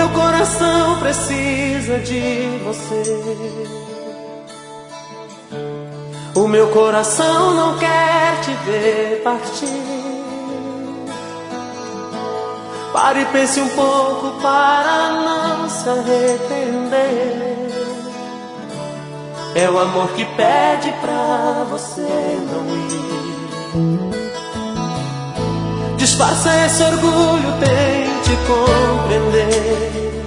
meu coração precisa de você. O meu coração não quer te ver partir. Pare e pense um pouco para não se arrepender. É o amor que pede pra você não ir. Disfarça esse orgulho, tente compreender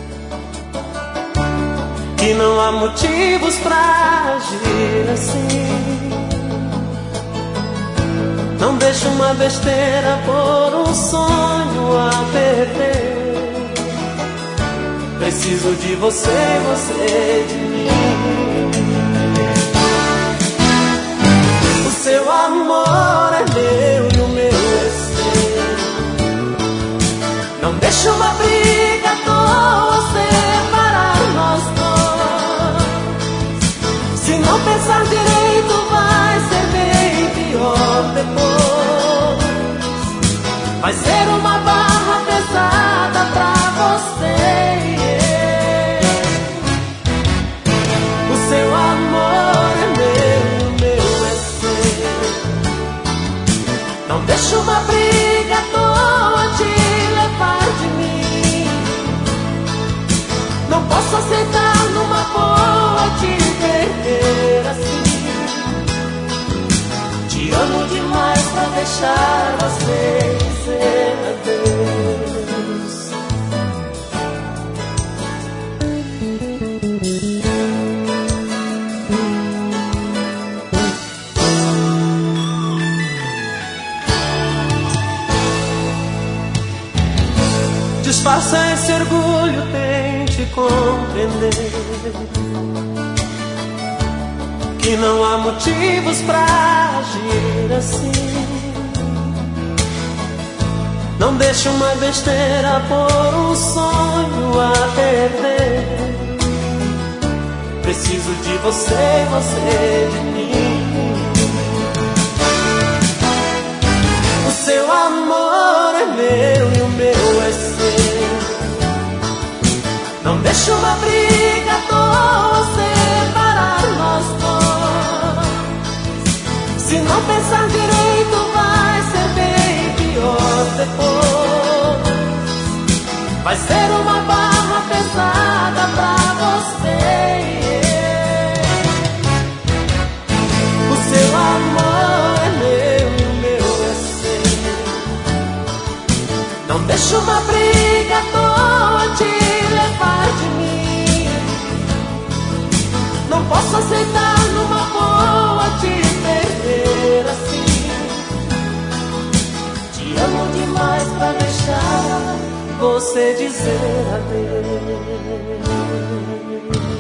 que não há motivos pra agir assim. Não deixe uma besteira por um sonho a perder. Preciso de você, você de mim. O seu amor é meu e o meu é seu. Não deixe uma briga à toa separar nós dois. Se não pensar direito vai ser bem pior depois. Vai ser uma barra pesada pra você. O seu amor é meu, o meu é seu. Não deixe uma briga à toa te levar de mim. Não posso aceitar numa boa te perder assim. Te amo demais pra deixar você dizer adeus. Disfarça esse orgulho, tente compreender que não há motivos pra agir assim. Não deixe uma besteira por um sonho a perder. Preciso de você, você de mim. O seu amor é meu e o meu é seu. Não deixe uma briga à toa separar nós dois. Se não pensar direito vai ser bem pior depois. Vai ser uma barra pesada pra você. O seu amor é meu e o meu é seu. Não deixe uma briga à toa te levar de mim. Não posso aceitar numa boa te perder assim. Te amo demais pra deixar você dizer adeus.